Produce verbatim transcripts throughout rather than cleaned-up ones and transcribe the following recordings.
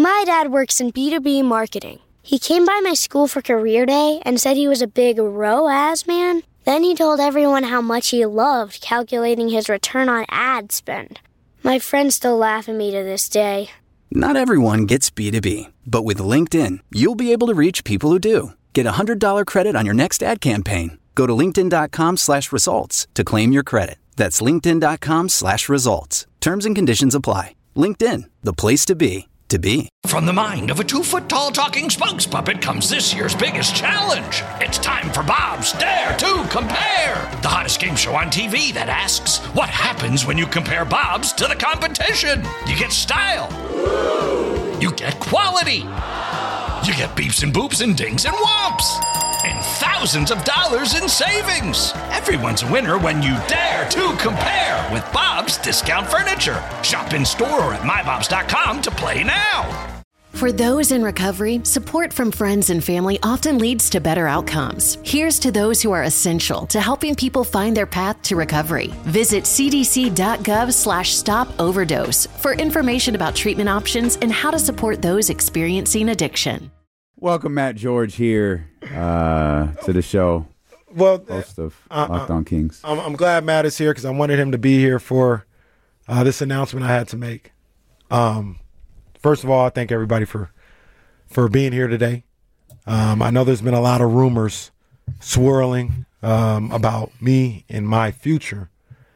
My dad works in B two B marketing. He came by my school for career day and said he was a big R O A S man. Then he told everyone how much he loved calculating his return on ad spend. My friends still laugh at me to this day. Not everyone gets B two B, but with LinkedIn, you'll be able to reach people who do. Get a one hundred dollars credit on your next ad campaign. Go to linkedin.com slash results to claim your credit. That's linkedin.com slash results. Terms and conditions apply. LinkedIn, the place to be, to be. From the mind of a two-foot-tall talking spokes puppet comes this year's biggest challenge. It's time for Bob's Dare to Compare, the hottest game show on T V that asks, what happens when you compare Bob's to the competition? You get style. You get quality. You get beeps and boops and dings and whomps. And thousands of dollars in savings. Everyone's a winner when you dare to compare with Bob's Discount Furniture. Shop in store or at my bobs dot com to play now. For those in recovery, support from friends and family often leads to better outcomes. Here's to those who are essential to helping people find their path to recovery. Visit cdc.gov slash stop overdose for information about treatment options and how to support those experiencing addiction. Welcome, Matt George, here uh, to the show. Well, host of uh, Locked On Kings. I'm, I'm glad Matt is here because I wanted him to be here for uh, this announcement I had to make. Um, first of all, I thank everybody for for being here today. Um, I know there's been a lot of rumors swirling um, about me and my future,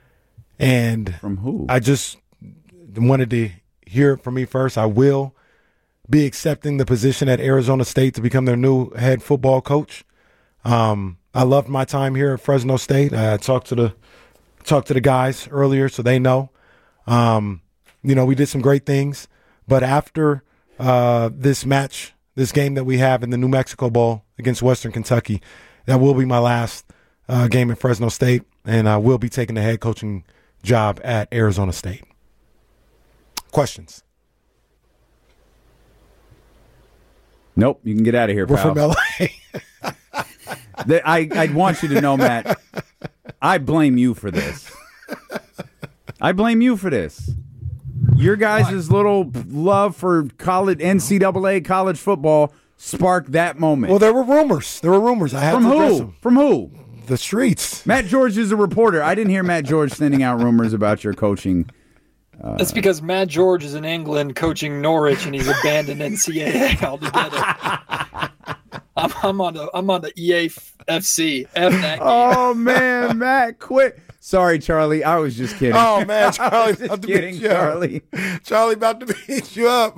and from who? I just wanted to hear it from me first. I will be accepting the position at Arizona State to become their new head football coach. Um, I loved my time here at Fresno State. I talked to the talked to the guys earlier, so they know. Um, you know, we did some great things, but after uh, this match, this game that we have in the New Mexico Bowl against Western Kentucky, that will be my last uh, game at Fresno State, and I will be taking the head coaching job at Arizona State. Questions? Nope, you can get out of here, We're pal. from L A the, I, I'd want you to know, Matt, I blame you for this. I blame you for this. Your guys' little love for college N C double A college football sparked that moment. Well, there were rumors. There were rumors. I had From to address who? them. From who? The streets. Matt George is a reporter. I didn't hear Matt George sending out rumors about your coaching. Uh, That's because Matt George is in England coaching Norwich, and he's abandoned N C double A altogether. I'm, I'm on the I'm on the E A F C. F that game. Oh man, Matt, quit. Sorry, Charlie. I was just kidding. Oh man, Charlie, just about to kidding, beat you Charlie. up. Charlie about to beat you up.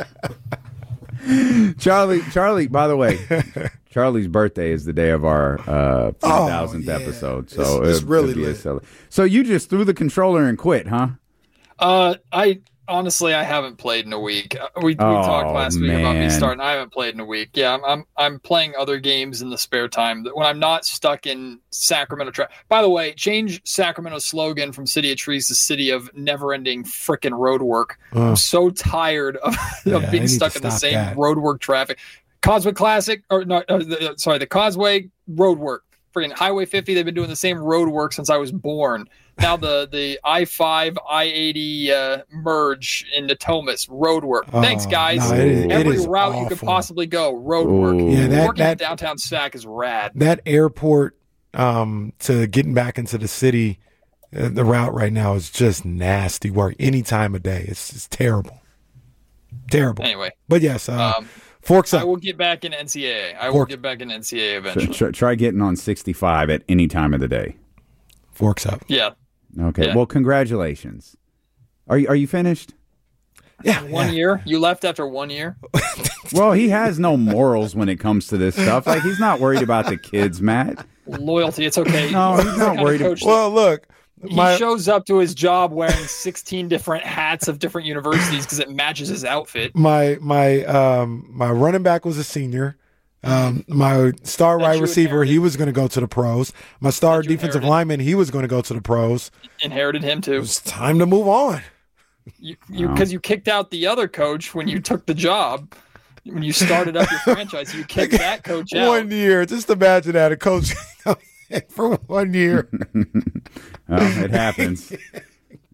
Charlie, Charlie. By the way, Charlie's birthday is the day of our uh, thousandth oh, yeah. episode, so it's, it's it, really be a lit. cele- So you just threw the controller and quit, huh? Uh, I honestly I haven't played in a week. We, we Oh, talked last week about me man. starting. I haven't played in a week. Yeah, I'm I'm, I'm playing other games in the spare time when I'm not stuck in Sacramento. Tra- By the way, change Sacramento's slogan from City of Trees to City of Never-Ending Frickin' Road Work. Uh, I'm so tired of, Yeah, of they being need stuck to in the stop same that. road work traffic. Causeway Classic, or no, uh, the, uh, sorry, the Causeway Road Work. Friggin' Highway fifty, they've been doing the same road work since I was born. Now the, the I five, I eighty uh, merge into Thomas, road work. Oh, Thanks, guys. no, it is- it Every is route you could awful. possibly go, road Ooh. work. Yeah, that- Working that- in downtown Sac is rad. that airport um, to getting back into the city, uh, the route right now is just nasty work. Any time of day, it's just terrible, terrible. Anyway, But yes, uh, um, forks I up. will get back in N C double A. I will Fork- get back in N C double A Try, eventually. try, try getting on sixty-five at any time of the day. Forks up. Yeah. Okay. Yeah. Well, congratulations. Are you are you finished? Yeah, One yeah. year? You left after one year? Well, he has no morals when it comes to this stuff. Like he's not worried about the kids, Matt. Loyalty, it's okay. No, he's the not kind of worried coach about- Well, look, He my shows up to his job wearing sixteen different hats of different universities because it matches his outfit. my my um my running back was a senior. Um, my star That wide you receiver, inherited. he was going to go to the pros. My star That you defensive inherited. lineman, he was going to go to the pros. Inherited him too. It's time to move on. You you Wow. because you kicked out the other coach when you took the job. When you started up your franchise, you kicked that coach out. One year, just imagine that a coach for one year. Well, it happens.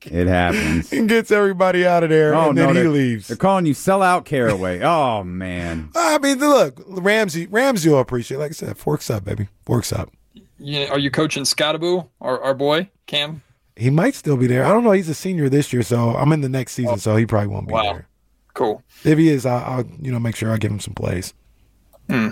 It happens. And gets everybody out of there, Oh, and then no, he they're- leaves. They're calling you sellout Caraway. Oh, man. I mean, look, Ramsey, Ramsey will appreciate it. Like I said, forks up, baby. Forks up. You, are you coaching Scottaboo, our, our boy, Cam? He might still be there. I don't know. He's a senior this year, so I'm in the next season, so he probably won't be Wow. there. Cool. If he is, I'll, I'll you know make sure I give him some plays. Hmm.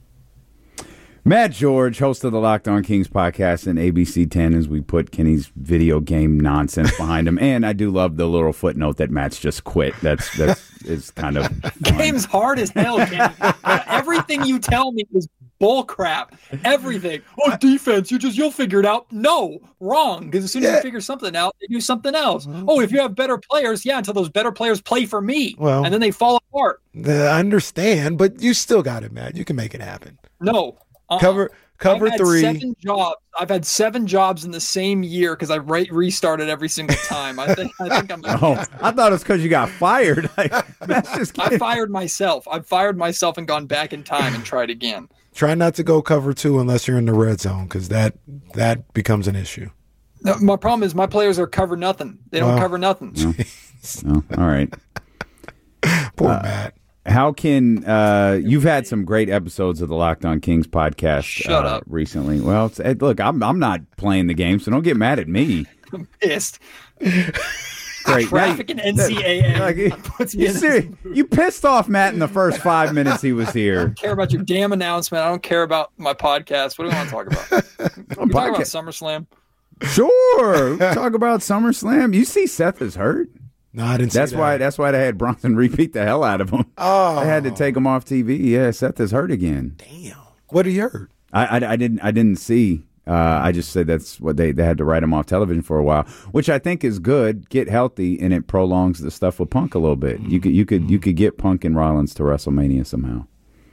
Matt George, host of the Locked On Kings podcast and A B C ten, as we put Kenny's video game nonsense behind him. And I do love the little footnote that Matt's just quit. That's that's is kind of fun. Game's hard as hell, Kenny. Everything you tell me is bull crap. Everything. Oh, defense, you just you'll figure it out. No, wrong. Because as soon as Yeah. you figure something out, they do something else. Oh, if you have better players, yeah, until those better players play for me. Well- and then they fall apart. I understand, but you still got it, Matt. You can make it happen. No. Uh-uh. Cover cover I've had three. Seven jobs. I've had seven jobs in the same year because I re- restarted every single time. I think. I think I'm. Oh, I thought it was because you got fired. That's just I fired myself. I've fired myself and gone back in time and tried again. Try not to go cover two unless you're in the red zone, because that that becomes an issue. No, my problem is my players are cover nothing. They don't Wow. cover nothing. oh, all right. Poor Matt. How can uh, you've had some great episodes of the Locked On Kings podcast Shut uh, up. recently? Well, it's, hey, look, I'm I'm not playing the game, so don't get mad at me. I'm pissed. Great. Traffic and N C A A Like, puts me you, in. ser- you pissed off Matt in the first five minutes he was I here. don't care about your damn announcement. I don't care about my podcast. What do we want to talk about? Can we talk about SummerSlam? Sure, talk about SummerSlam. You see, Seth is hurt. No, I didn't. See That's that. why. That's why they had Bronson repeat the hell out of him. Oh, They had to take him off T V. Yeah, Seth is hurt again. damn. What did he hurt? I, I, I didn't I didn't see. Uh, I just said that's what they, they had to write him off television for a while, which I think is good. Get healthy, and it prolongs the stuff with Punk a little bit. You could you could you could get Punk and Rollins to WrestleMania somehow.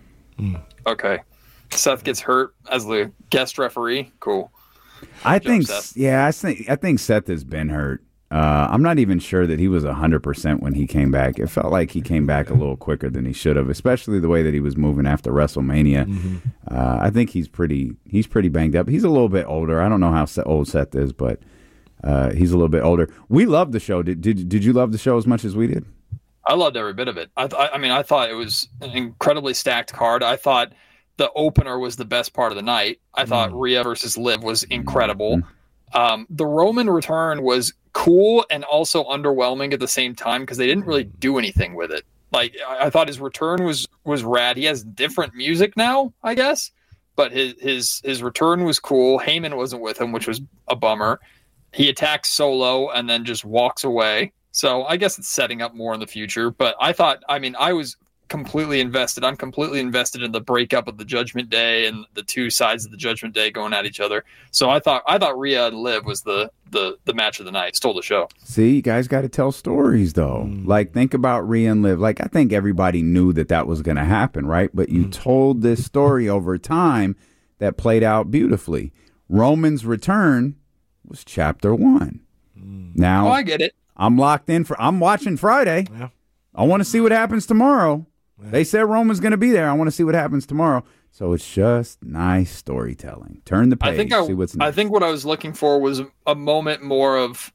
Okay. Seth gets hurt as the guest referee. Cool. I think Seth. yeah, I think I think Seth has been hurt. Uh, I'm not even sure that he was one hundred percent when he came back. It felt like he came back a little quicker than he should have, especially the way that he was moving after WrestleMania. Mm-hmm. Uh, I think he's pretty he's pretty banged up. He's a little bit older. I don't know how Se- old Seth is, but uh, he's a little bit older. We loved the show. Did, did did you love the show as much as we did? I loved every bit of it. I, th- I mean, I thought it was an incredibly stacked card. I thought the opener was the best part of the night. I thought Mm. Rhea versus Liv was incredible. Um, the Roman return was cool and also underwhelming at the same time because they didn't really do anything with it. Like I, I thought his return was was rad. He has different music now, I guess, but his his his return was cool. Heyman wasn't with him, which was a bummer. He attacks Solo and then just walks away. So I guess it's setting up more in the future. But I thought, I mean, I was completely invested. I'm completely invested in the breakup of the Judgment Day and the two sides of the Judgment Day going at each other. So I thought, I thought Rhea and Liv was the the the match of the night. Stole the show. See, you guys got to tell stories, though. Like, think about Rhea and Liv. Like, I think everybody knew that that was going to happen, right? But you told this story over time that played out beautifully. Roman's return was chapter one. Now, Oh, I get it. I'm locked in for. I'm watching Friday. Yeah. I want to see what happens tomorrow. They said Roman's going to be there. I want to see what happens tomorrow. So it's just nice storytelling. Turn the page. I think I, see what's I next. think what I was looking for was a moment more of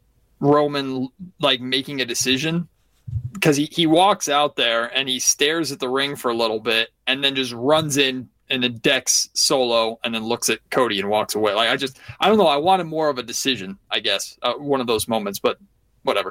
Roman like making a decision, because he, he walks out there and he stares at the ring for a little bit and then just runs in and then decks Solo and then looks at Cody and walks away. Like I just I don't know. I wanted more of a decision, I guess, uh, one of those moments, but whatever.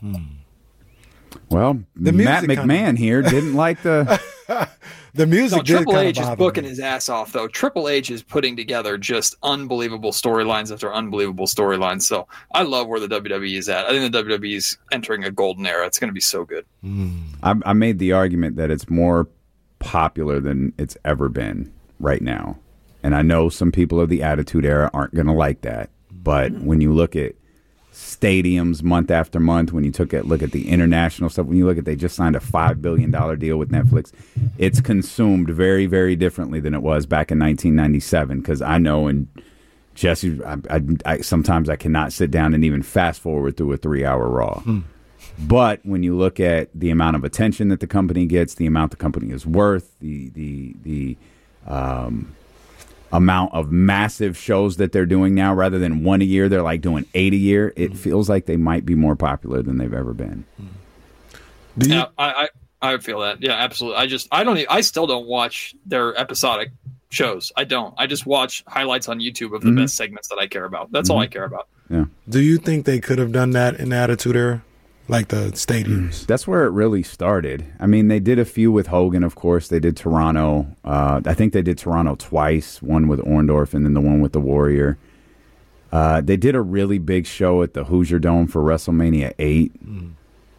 Well, The Matt music McMahon kinda- here didn't like the. The music No, did Triple kinda H is bother booking me. his ass off, though. Triple H is putting together just unbelievable storylines after unbelievable storylines. So I love where the W W E is at. I think the W W E is entering a golden era. It's going to be so good. I, I made the argument that it's more popular than it's ever been right now, and I know some people of the Attitude Era aren't going to like that. But when you look at stadiums month after month, when you took a look at the international stuff, when you look at they just signed a five billion dollar deal with Netflix, it's consumed very, very differently than it was back in nineteen ninety-seven. Because I know, and Jesse, I, I, I sometimes I cannot sit down and even fast forward through a three hour Raw. But when you look at the amount of attention that the company gets, the amount the company is worth, the the the um, amount of massive shows that they're doing now, rather than one a year, they're like doing eight a year. It mm-hmm. feels like they might be more popular than they've ever been. Do you- yeah, I, I I feel that. Yeah, absolutely. I just I don't even, I still don't watch their episodic shows. I don't. I just watch highlights on YouTube of the mm-hmm. best segments that I care about. That's mm-hmm. all I care about. Yeah. Do you think they could have done that in the Attitude Era? Like the stadiums? That's where it really started. I mean, they did a few with Hogan, of course. They did Toronto. Uh, I think they did Toronto twice, one with Orndorff and then the one with the Warrior. Uh, they did a really big show at the Hoosier Dome for WrestleMania eight. Mm.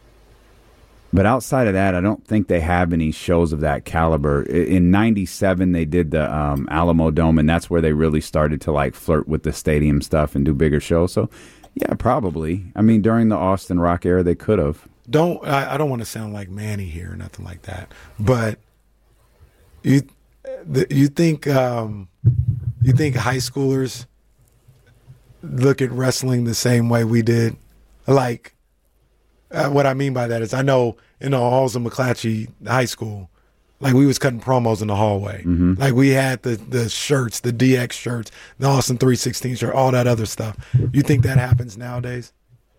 But outside of that, I don't think they have any shows of that caliber. In ninety-seven, they did the um, Alamo Dome, and that's where they really started to like flirt with the stadium stuff and do bigger shows. So, yeah, probably. I mean, during the Austin Rock era, they could have. Don't I, I don't want to sound like Manny here or nothing like that, but you the, you think um, you think high schoolers look at wrestling the same way we did? Like, uh, what I mean by that is, I know in the halls of McClatchy High School, like we was cutting promos in the hallway. Mm-hmm. Like we had the, the shirts, the D X shirts, the Austin three sixteen shirt, all that other stuff. You think that happens nowadays?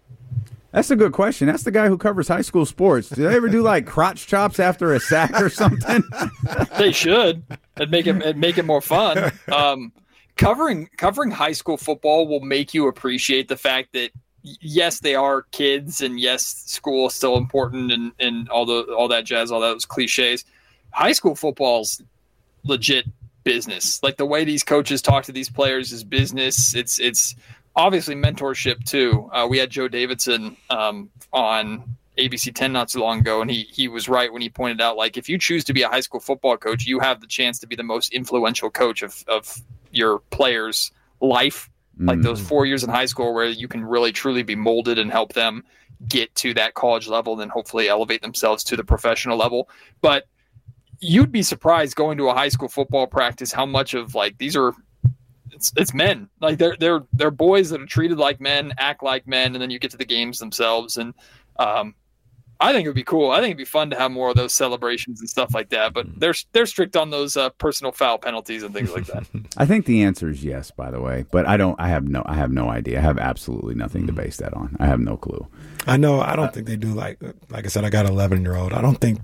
That's a good question. That's the guy who covers high school sports. Do they ever do like crotch chops after a sack or something? They should. It'd make it it'd make it more fun. Um, covering covering high school football will make you appreciate the fact that yes, they are kids, and yes, school is still important, and, and all the all that jazz, all those cliches. High school football's legit business. Like the way these coaches talk to these players is business. It's it's obviously mentorship too. Uh, we had Joe Davidson um, on A B C ten not too long ago, and he he was right when he pointed out, like, if you choose to be a high school football coach, you have the chance to be the most influential coach of of your players' life. Mm. Like those four years in high school where you can really truly be molded and help them get to that college level, and then hopefully elevate themselves to the professional level. But you'd be surprised going to a high school football practice how much of like these are it's it's men. Like they're they're they're boys that are treated like men, act like men, and then you get to the games themselves. And um, I think it would be cool. I think it'd be fun to have more of those celebrations and stuff like that. But they're they're strict on those uh, personal foul penalties and things like that. I think the answer is yes, by the way. But I don't. I have no. I have no idea. I have absolutely nothing to base that on. I have no clue. I know. I don't uh, think they do. Like like I said, I got an eleven year old. I don't think.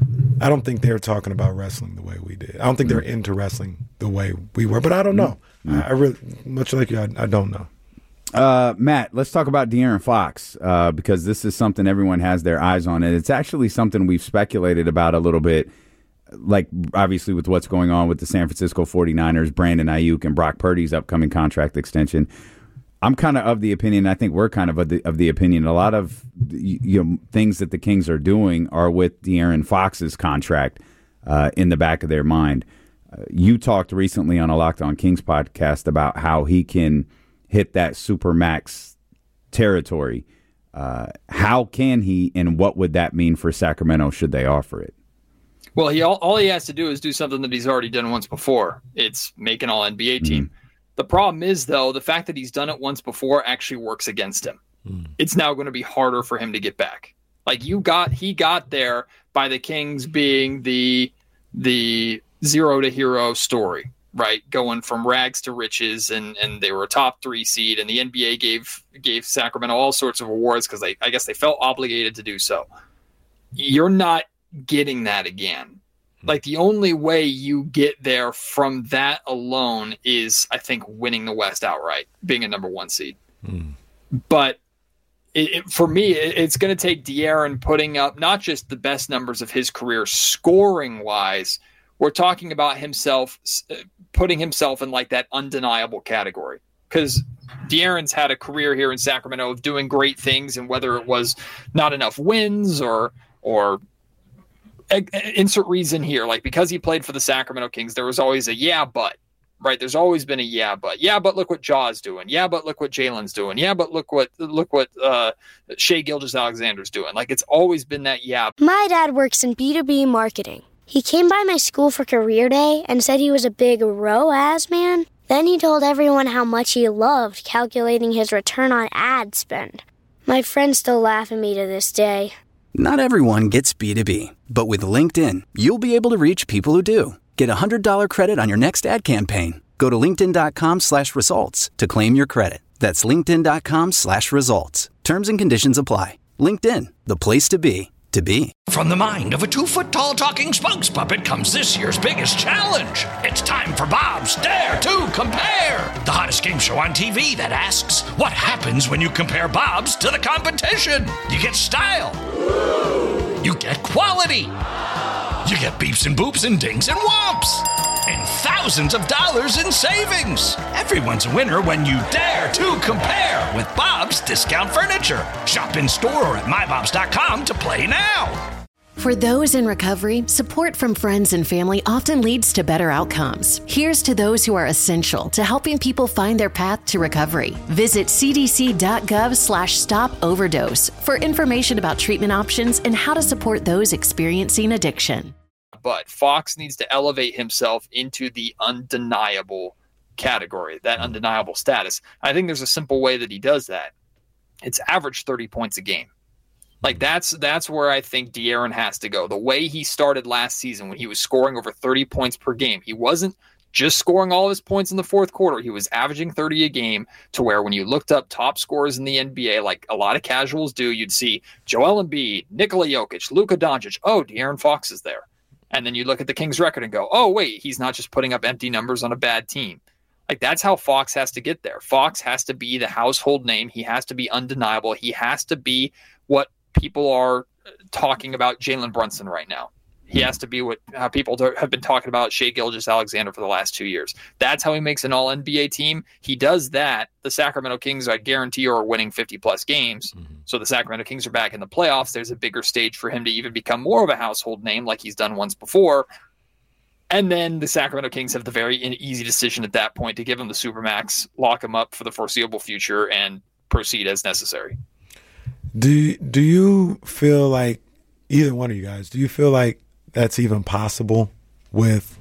I don't think they're talking about wrestling the way we did. I don't think they're into wrestling the way we were. But I don't know. Mm-hmm. I, I really, much like you, I, I don't know. Uh, Matt, let's talk about De'Aaron Fox uh, because this is something everyone has their eyes on, and it's actually something we've speculated about a little bit, like obviously with what's going on with the San Francisco forty-niners, Brandon Ayuk, and Brock Purdy's upcoming contract extension. I'm kind of of the opinion, I think we're kind of of the, of the opinion, a lot of you know, things that the Kings are doing are with De'Aaron Fox's contract uh, in the back of their mind. Uh, you talked recently on a Locked On Kings podcast about how he can hit that supermax territory. Uh, how can he, and what would that mean for Sacramento should they offer it? Well, he all, all he has to do is do something that he's already done once before. It's make an all N B A team. Mm-hmm. The problem is, though, the fact that he's done it once before actually works against him. Mm. It's now going to be harder for him to get back. Like you got, he got there by the Kings being the the zero to hero story, right? Going from rags to riches, and and they were a top three seed, and the N B A gave gave Sacramento all sorts of awards because they, I guess, they felt obligated to do so. You're not getting that again. Like the only way you get there from that alone is, I think, winning the West outright, being a number one seed. Mm. But it, it, for me, it, it's going to take De'Aaron putting up not just the best numbers of his career scoring wise. We're talking about himself putting himself in like that undeniable category, because De'Aaron's had a career here in Sacramento of doing great things, and whether it was not enough wins or or insert reason here, like because he played for the Sacramento Kings, there was always a yeah, but, right? There's always been a yeah, but. Yeah, but look what Jaw's doing. Yeah, but look what Jalen's doing. Yeah, but look what look what uh, Shai Gilgeous-Alexander's doing. Like it's always been that yeah. My dad works in B two B marketing. He came by my school for career day and said he was a big R O A S man. Then he told everyone how much he loved calculating his return on ad spend. My friends still laugh at me to this day. Not everyone gets B two B, but with LinkedIn, you'll be able to reach people who do. Get a one hundred dollars credit on your next ad campaign. Go to linkedin.com slash results to claim your credit. That's linkedin.com slash results. Terms and conditions apply. LinkedIn, the place to be, to be. From the mind of a two-foot-tall talking spokes puppet comes this year's biggest challenge. It's time for Bob's Dare to Compare, the hottest game show on T V that asks, what happens when you compare Bob's to the competition? You get style. You get quality. You get beeps and boops and dings and whomps. And thousands of dollars in savings. Everyone's a winner when you dare to compare with Bob's Discount Furniture. Shop in store or at my bobs dot com to play now. For those in recovery, support from friends and family often leads to better outcomes. Here's to those who are essential to helping people find their path to recovery. Visit cdc.gov slash stop overdose for information about treatment options and how to support those experiencing addiction. But Fox needs to elevate himself into the undeniable category, that undeniable status. I think there's a simple way that he does that. It's average thirty points a game. Like that's that's where I think De'Aaron has to go. The way he started last season when he was scoring over thirty points per game, he wasn't just scoring all of his points in the fourth quarter. He was averaging thirty a game, to where when you looked up top scorers in the N B A, like a lot of casuals do, you'd see Joel Embiid, Nikola Jokic, Luka Doncic. Oh, De'Aaron Fox is there. And then you look at the Kings record and go, oh, wait, he's not just putting up empty numbers on a bad team. Like, that's how Fox has to get there. Fox has to be the household name. He has to be undeniable. He has to be what people are talking about Jalen Brunson right now. He has to be what how people have been talking about Shai Gilgeous-Alexander for the last two years. That's how he makes an all N B A team. He does that. The Sacramento Kings, I guarantee you, are winning fifty-plus games. Mm-hmm. So the Sacramento Kings are back in the playoffs. There's a bigger stage for him to even become more of a household name like he's done once before. And then the Sacramento Kings have the very easy decision at that point to give him the Supermax, lock him up for the foreseeable future, and proceed as necessary. Do, do you feel like, either one of you guys, do you feel like that's even possible with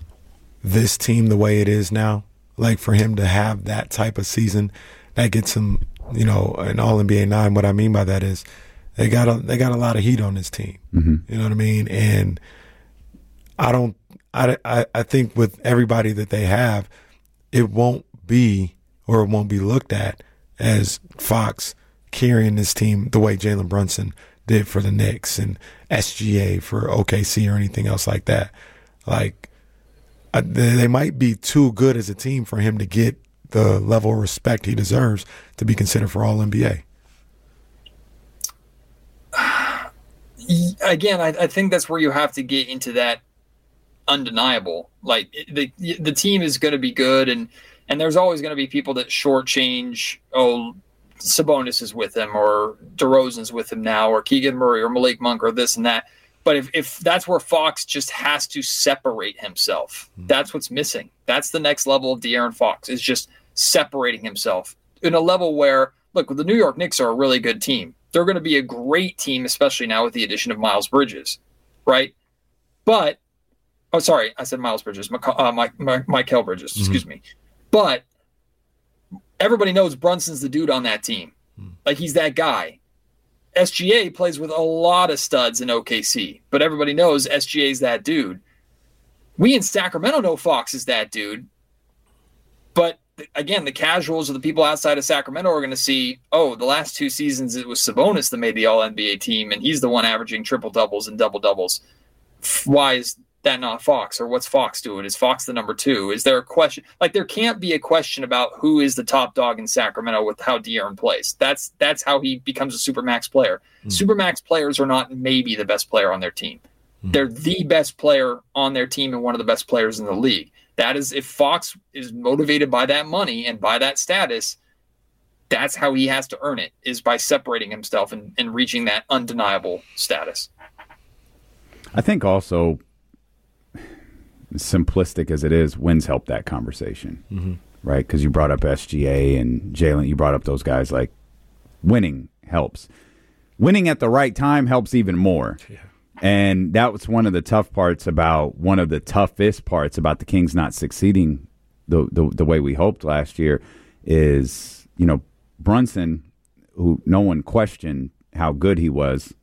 this team the way it is now? Like, for him to have that type of season that gets him, you know, an all N B A nine. What I mean by that is they got a, they got a lot of heat on this team. Mm-hmm. You know what I mean? And I don't, I, I, I think with everybody that they have, it won't be, or it won't be looked at as Fox carrying this team the way Jalen Brunson did for the Knicks and S G A for O K C or anything else like that. Like, uh, they, they might be too good as a team for him to get the level of respect he deserves to be considered for all N B A. Again, I, I think that's where you have to get into that undeniable. Like, the the team is going to be good, and and there's always going to be people that shortchange. Oh, Sabonis is with him, or DeRozan's with him now, or Keegan Murray, or Malik Monk, or this and that. But if, if that's where Fox just has to separate himself, mm-hmm. that's what's missing. That's the next level of De'Aaron Fox, is just separating himself in a level where, look, the New York Knicks are a really good team. They're going to be a great team, especially now with the addition of Miles Bridges, right? But, oh, sorry, I said Miles Bridges, uh, Mike, Mike, Mikal Bridges, mm-hmm. excuse me. But everybody knows Brunson's the dude on that team. Like, he's that guy. S G A plays with a lot of studs in O K C, but everybody knows S G A's that dude. We in Sacramento know Fox is that dude. But, again, the casuals or the people outside of Sacramento are going to see, oh, the last two seasons it was Sabonis that made the all N B A team, and he's the one averaging triple-doubles and double-doubles. Why is that not Fox? Or what's Fox doing? Is Fox the number two? Is there a question? Like, there can't be a question about who is the top dog in Sacramento with how De'Aaron plays. That's that's how he becomes a Supermax player. Mm. Supermax players are not maybe the best player on their team. Mm. They're the best player on their team and one of the best players in the league. That is, if Fox is motivated by that money and by that status, that's how he has to earn it, is by separating himself and, and reaching that undeniable status. I think also, simplistic as it is, wins help that conversation, mm-hmm. right? Because you brought up S G A and Jalen, you brought up those guys. Like, winning helps. Winning at the right time helps even more. Yeah. And that was one of the tough parts about, one of the toughest parts about the Kings not succeeding the, the, the way we hoped last year is, you know, Brunson, who no one questioned how good he was,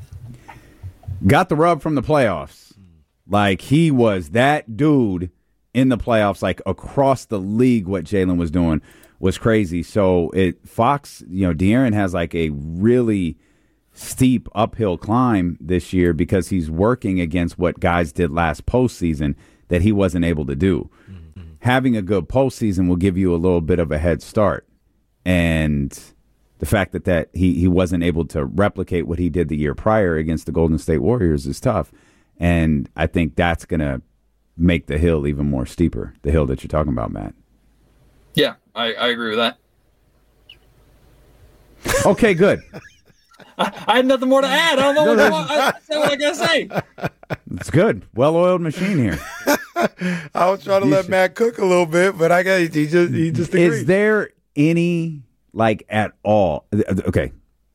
got the rub from the playoffs. Like, he was that dude in the playoffs, like across the league, what Jalen was doing was crazy. So it Fox, you know, De'Aaron has like a really steep uphill climb this year because he's working against what guys did last postseason that he wasn't able to do. Mm-hmm. Having a good postseason will give you a little bit of a head start. And the fact that, that he, he wasn't able to replicate what he did the year prior against the Golden State Warriors is tough. And I think that's going to make the hill even more steeper, the hill that you're talking about, Matt. Yeah, I, I agree with that. Okay, good. I, I had nothing more to add. I don't know no, what, I, I, what I got to say. It's good. Well-oiled machine here. I was trying to you let should. Matt cook a little bit, but I got he just he just agreed. Is there any, like, at all? Okay.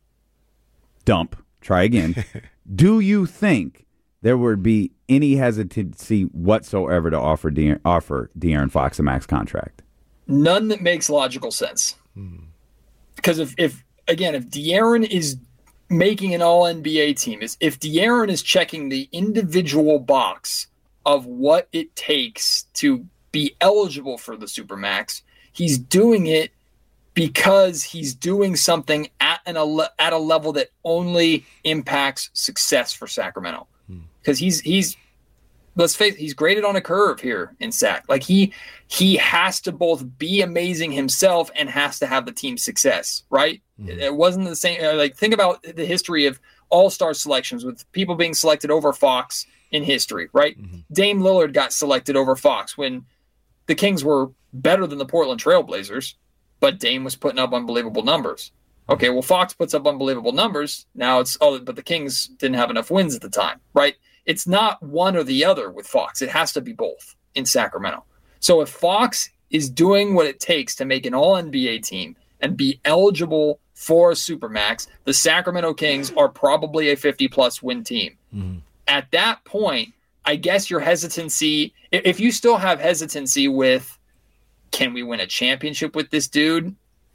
Dump. Try again. Do you think there would be any hesitancy whatsoever to offer De- offer De'Aaron Fox a max contract? None that makes logical sense. Hmm. Because if, if again, if De'Aaron is making an all N B A team, is if De'Aaron is checking the individual box of what it takes to be eligible for the Supermax, he's doing it because he's doing something at an at a level that only impacts success for Sacramento. Because hmm. he's he's let's face it, he's graded on a curve here in Sac. Like he he has to both be amazing himself and has to have the team success, right? Mm-hmm. It, it wasn't the same. Like think about the history of all-star selections with people being selected over Fox in history, right? Mm-hmm. Dame Lillard got selected over Fox when the Kings were better than the Portland Trailblazers, but Dame was putting up unbelievable numbers. Okay, well, Fox puts up unbelievable numbers. Now it's, oh, but the Kings didn't have enough wins at the time, right? It's not one or the other with Fox. It has to be both in Sacramento. So if Fox is doing what it takes to make an all N B A team and be eligible for a Supermax, the Sacramento Kings are probably a fifty-plus win team. Mm-hmm. At that point, I guess your hesitancy, if you still have hesitancy with, can we win a championship with this dude?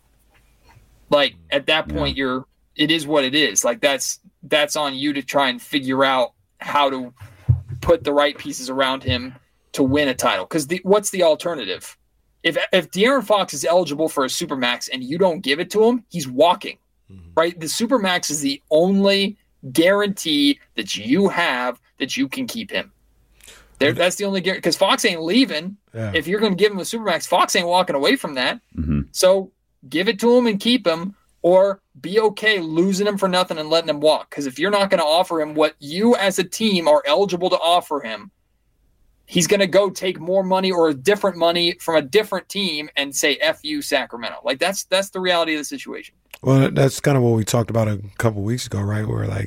Like, at that point, yeah. you're, it is what it is. Like, that's that's on you to try and figure out how to put the right pieces around him to win a title. Because the, what's the alternative? If if De'Aaron Fox is eligible for a Supermax and you don't give it to him, he's walking, mm-hmm. right? The Supermax is the only guarantee that you have that you can keep him. There, that's the only guarantee. Because Fox ain't leaving. Yeah. If you're going to give him a Supermax, Fox ain't walking away from that. Mm-hmm. So give it to him and keep him, or be okay losing him for nothing and letting him walk. Because if you're not going to offer him what you as a team are eligible to offer him, he's going to go take more money or different money from a different team and say, F you, Sacramento. Like, that's that's the reality of the situation. Well, that's kind of what we talked about a couple of weeks ago, right? Where, like,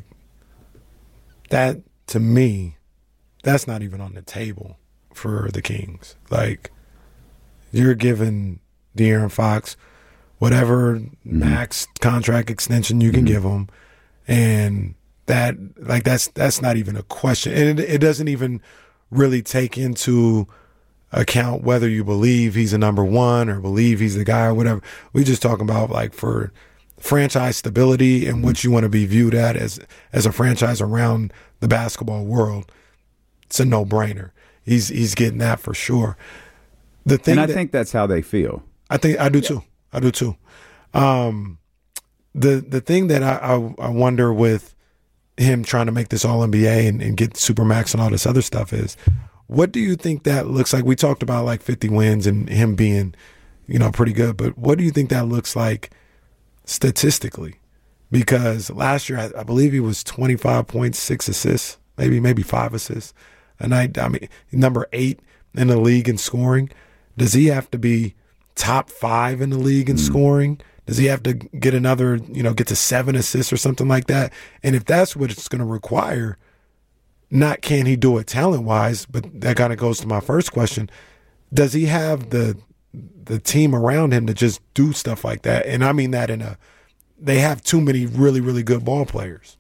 that, to me, that's not even on the table for the Kings. Like, you're giving De'Aaron Fox whatever mm-hmm. max contract extension you can mm-hmm. give him, and that, like, that's that's not even a question. And it, it doesn't even really take into account whether you believe he's a number one or believe he's the guy or whatever. We just talking about, like, for franchise stability and what you want to be viewed at as as a franchise around the basketball world. It's a no-brainer. He's he's getting that for sure. The thing, and I that, think that's how they feel. I think I do yeah. too. I do too. Um, the the thing that I, I I wonder with him trying to make this all N B A and, and get Supermax and all this other stuff is, what do you think that looks like? We talked about like fifty wins and him being, you know, pretty good, but what do you think that looks like statistically? Because last year, I, I believe he was twenty-five point six assists, maybe maybe five assists a night. I mean, number eight in the league in scoring. Does he have to be top five in the league in mm. scoring? Does he have to get another, you know, get to seven assists or something like that? And if that's what it's going to require, not can he do it talent-wise, but that kind of goes to my first question. Does he have the the team around him to just do stuff like that? And I mean that in a, they have too many really, really good ball players.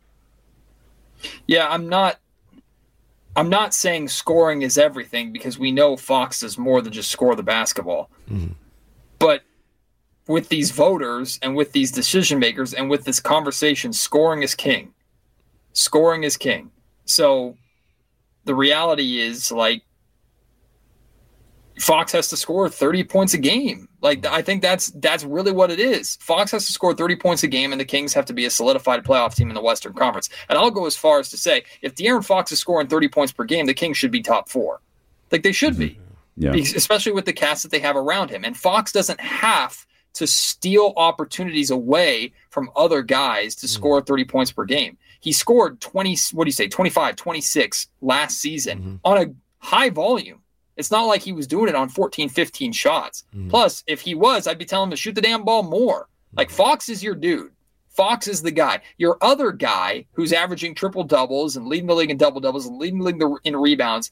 Yeah, I'm not I'm not saying scoring is everything, because we know Fox does more than just score the basketball. Mm-hmm. But with these voters and with these decision makers and with this conversation, scoring is king. Scoring is king. So the reality is, like, Fox has to score thirty points a game. Like, I think that's that's really what it is. Fox has to score thirty points a game, and the Kings have to be a solidified playoff team in the Western Conference. And I'll go as far as to say, if De'Aaron Fox is scoring thirty points per game, the Kings should be top four. Like, they should be. Yeah. Especially with the cast that they have around him. And Fox doesn't have to steal opportunities away from other guys to score thirty points per game. He scored twenty, what do you say, twenty-five, twenty-six last season mm-hmm. on a high volume. It's not like he was doing it on fourteen, fifteen shots. Mm-hmm. Plus, if he was, I'd be telling him to shoot the damn ball more. Mm-hmm. Like, Fox is your dude. Fox is the guy. Your other guy who's averaging triple doubles and leading the league in double doubles and leading the league in rebounds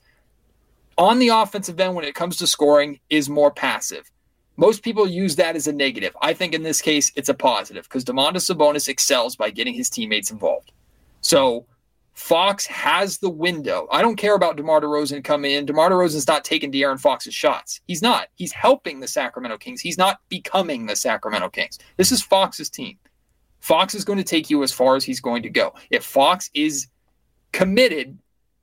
on the offensive end when it comes to scoring is more passive. Most people use that as a negative. I think in this case, it's a positive because Domantas Sabonis excels by getting his teammates involved. So Fox has the window. I don't care about DeMar DeRozan coming in. DeMar DeRozan's not taking De'Aaron Fox's shots. He's not. He's helping the Sacramento Kings. He's not becoming the Sacramento Kings. This is Fox's team. Fox is going to take you as far as he's going to go. If Fox is committed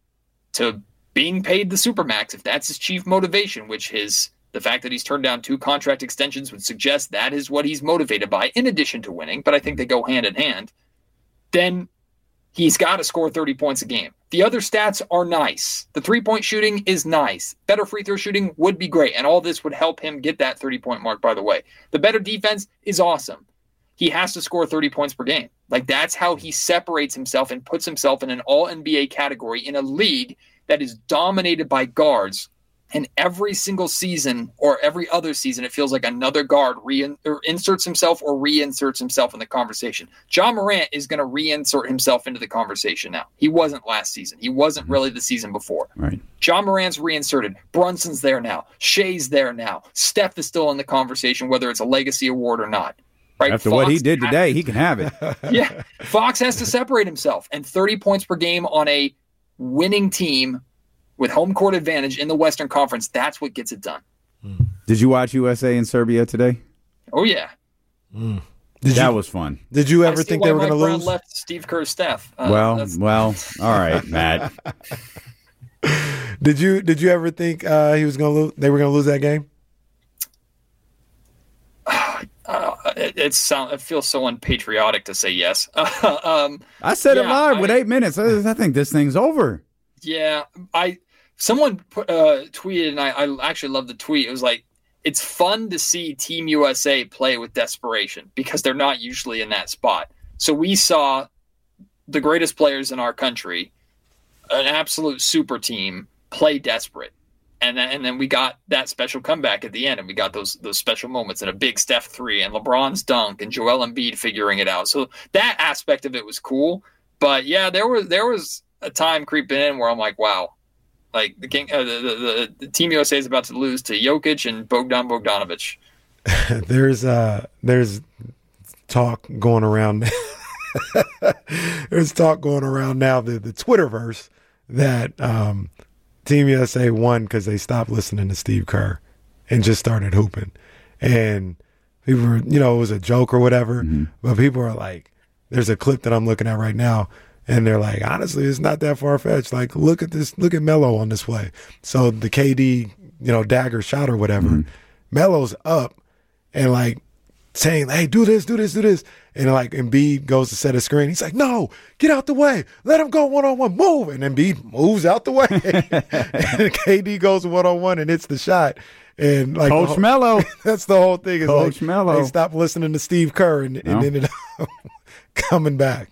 to being paid the Supermax, if that's his chief motivation, which his the fact that he's turned down two contract extensions would suggest that is what he's motivated by, in addition to winning, but I think they go hand in hand, then he's got to score thirty points a game. The other stats are nice. The three-point shooting is nice. Better free throw shooting would be great, and all this would help him get that thirty-point mark, by the way. The better defense is awesome. He has to score thirty points per game. Like, that's how he separates himself and puts himself in an all-N B A category in a league that is dominated by guards. And every single season or every other season, it feels like another guard re- or inserts himself or reinserts himself in the conversation. Ja Morant is going to reinsert himself into the conversation now. He wasn't last season. He wasn't really the season before. Right. Ja Morant's reinserted. Brunson's there now. Shea's there now. Steph is still in the conversation, whether it's a legacy award or not. Right? After Fox what he did today, has, he can have it. Yeah. Fox has to separate himself. And thirty points per game on a winning team with home court advantage in the Western Conference, that's what gets it done. Did you watch U S A and Serbia today? Oh, yeah. Mm. That you, was fun. Did you ever think they were going to lose? Left Steve Kerr's staff. Uh, well, well, all right, Matt. did you did you ever think uh, he was going to lose? They were going to lose that game? Uh, it, it sound it feels so unpatriotic to say yes. um, I said yeah, it live I, with eight minutes. I, I think this thing's over. Yeah, I. Someone put, uh, tweeted, and I, I actually love the tweet. It was like, it's fun to see Team U S A play with desperation because they're not usually in that spot. So we saw the greatest players in our country, an absolute super team, play desperate. And then, and then we got that special comeback at the end, and we got those those special moments and a big Steph three and LeBron's dunk and Joel Embiid figuring it out. So that aspect of it was cool. But yeah, there was there was a time creeping in where I'm like, wow, like the king, uh, the, the the Team U S A is about to lose to Jokic and Bogdan Bogdanovic. there's uh there's talk going around. there's talk going around now the the Twitterverse that um. Team U S A won because they stopped listening to Steve Kerr and just started hooping. And people were, you know, it was a joke or whatever. Mm-hmm. But people are like, there's a clip that I'm looking at right now. And they're like, honestly, it's not that far-fetched. Like, look at this. Look at Melo on this play. So the K D, you know, dagger shot or whatever, mm-hmm. Melo's up and, like, saying, hey, do this, do this, do this. And, like, Embiid goes to set a screen. He's like, no, get out the way. Let him go one-on-one. Move. And Embiid moves out the way. And K D goes one-on-one and hits the shot. And like Coach whole, Melo. That's the whole thing. Is Coach like, Melo. They stopped listening to Steve Kerr and, and no. ended up coming back.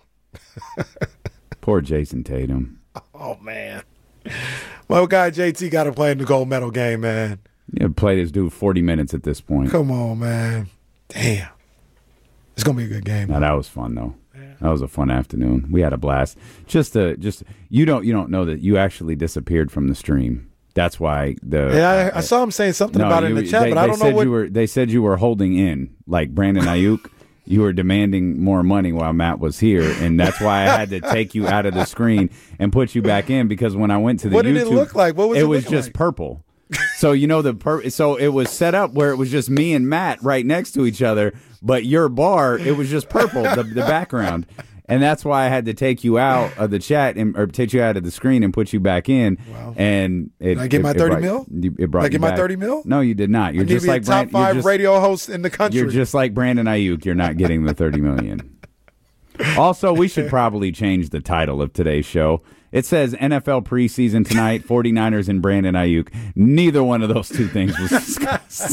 Poor Jason Tatum. Oh, man. My guy J T got to play in the gold medal game, man. Yeah, play this dude forty minutes at this point. Come on, man. Damn. It's going to be a good game. No, that was fun, though. Yeah. That was a fun afternoon. We had a blast. Just uh, just you don't you don't know that you actually disappeared from the stream. That's why the yeah. I, I saw him saying something no, about you, it in the chat, they, but I don't said know what you were. They said you were holding in, like Brandon Ayuk. You were demanding more money while Matt was here, and that's why I had to take you out of the screen and put you back in. Because when I went to the what YouTube, did it look like? What was it? It was look just like? purple. So you know the per- so it was set up where it was just me and Matt right next to each other, but your bar it was just purple the the background, And that's why I had to take you out of the chat and or take you out of the screen and put you back in. Wow. And it, did I get it, my it thirty brought, mil? It brought did I get you my back. thirty mil? No, you did not. You're I need just to be like a top Brand, five you're just, radio host in the country. You're just like Brandon Ayuk. You're not getting the thirty million. Also, we should probably change the title of today's show. It says N F L preseason tonight, 49ers and Brandon Ayuk. Neither one of those two things was discussed.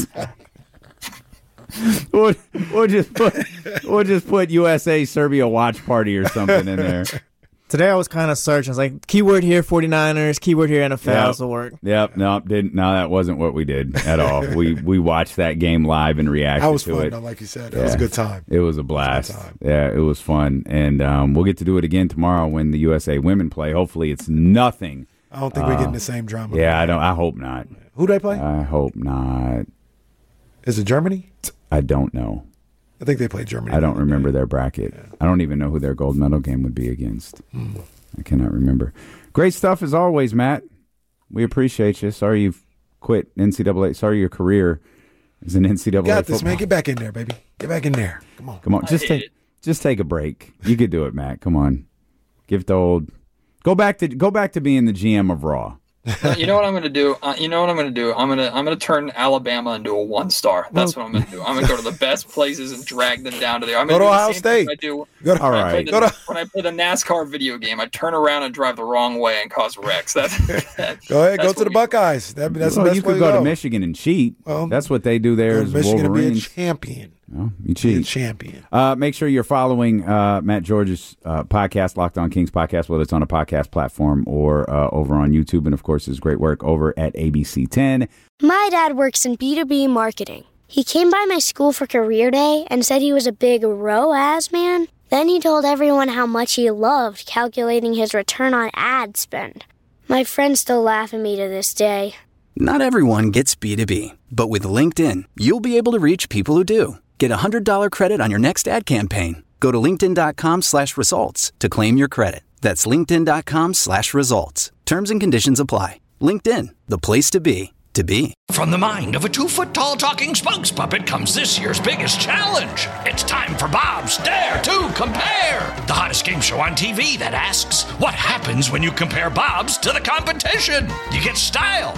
we'll, we'll just put we'll just put U S A Serbia watch party or something in there. Today I was kind of searching. I was like, keyword here, 49ers, keyword here, N F L, Yep. this will work. Yep, no, didn't. No, that wasn't what we did at all. we we watched that game live and reacted That was to fun, it. though, like you said. It Yeah. was a good time. It was a blast. It was a good time. Yeah, it was fun, and um, we'll get to do it again tomorrow when the U S A women play. Hopefully, it's nothing. I don't think we're getting the same drama. Yeah, I don't. I hope not. Who do they play? I hope not. Is it Germany? I don't know. I think they play Germany. I don't remember their bracket. Yeah. I don't even know who their gold medal game would be against. Mm. I cannot remember. Great stuff as always, Matt. We appreciate you. Sorry you've quit N C double A. Sorry your career is an N C double A. Got this, football. man. Get back in there, baby. Get back in there. Come on. Come on. Just take just take a break. You could do it, Matt. Come on. Give the old go back to go back to being the G M of Raw. Uh, you know what I'm going to do? Uh, you know what I'm going to do? I'm going to I'm going to turn Alabama into a one star. That's what I'm going to do. I'm going to go to the best places and drag them down to there. I'm Go gonna to do the Ohio same State. thing I do. Go to, all when right. I play the, Go to, when I play the NASCAR video game, I turn around and drive the wrong way and cause wrecks. That's, that, go ahead. Go that's to the what we- Buckeyes. That, that's well, the best you way could go, to to go. Michigan and cheat. Well, That's what they do there Go as to Michigan to be a Wolverines. champion. Well, you Be a cheat. champion. Uh, make sure you're following uh, Matt George's uh, podcast, Locked On Kings podcast, whether it's on a podcast platform or uh, over on YouTube. And, of course, his great work over at A B C ten. My dad works in B two B marketing. He came by my school for career day and said he was a big R O A S man. Then he told everyone how much he loved calculating his return on ad spend. My friends still laugh at me to this day. Not everyone gets B two B, but with LinkedIn, you'll be able to reach people who do. Get a one hundred dollars credit on your next ad campaign. Go to linkedin.com slash results to claim your credit. That's linkedin.com slash results. Terms and conditions apply. LinkedIn, the place to be, to be. From the mind of a two-foot-tall talking spokes puppet comes this year's biggest challenge. It's time for Bob's Dare to Compare, the hottest game show on T V that asks, what happens when you compare Bob's to the competition? You get style.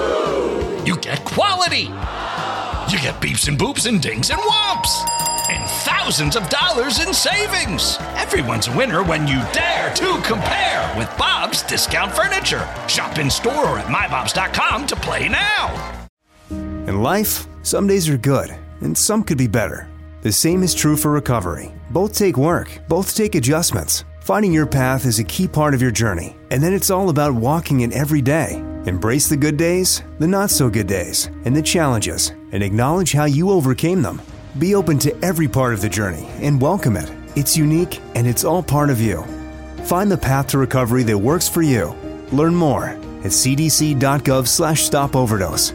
You get quality. You get beeps and boops and dings and whomps. And thousands of dollars in savings. Everyone's a winner when you dare to compare with Bob's Discount Furniture. Shop in store or at my bobs dot com to play now. In life, some days are good, and some could be better. The same is true for recovery. Both take work, both take adjustments. Finding your path is a key part of your journey, and then it's all about walking it every day. Embrace the good days, the not-so-good days, and the challenges, and acknowledge how you overcame them. Be open to every part of the journey and welcome it. It's unique, and it's all part of you. Find the path to recovery that works for you. Learn more at cdc.gov slash stop overdose.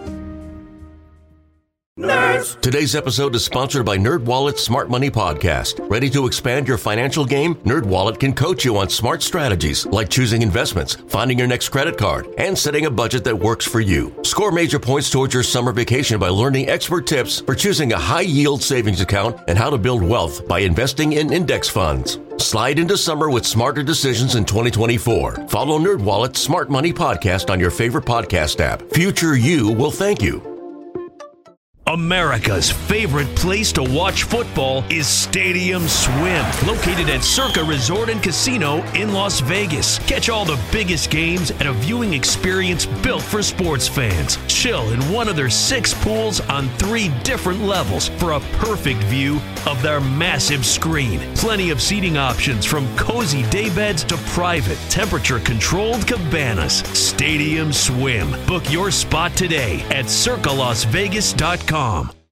Nerds. Today's episode is sponsored by NerdWallet's Smart Money Podcast. Ready to expand your financial game? NerdWallet can coach you on smart strategies like choosing investments, finding your next credit card, and setting a budget that works for you. Score major points towards your summer vacation by learning expert tips for choosing a high-yield savings account and how to build wealth by investing in index funds. Slide into summer with smarter decisions in twenty twenty-four. Follow NerdWallet's Smart Money Podcast on your favorite podcast app. Future you will thank you. America's favorite place to watch football is Stadium Swim, located at Circa Resort and Casino in Las Vegas. Catch all the biggest games at a viewing experience built for sports fans. Chill in one of their six pools on three different levels for a perfect view of their massive screen. Plenty of seating options from cozy daybeds to private, temperature-controlled cabanas. Stadium Swim. Book your spot today at circa las vegas dot com.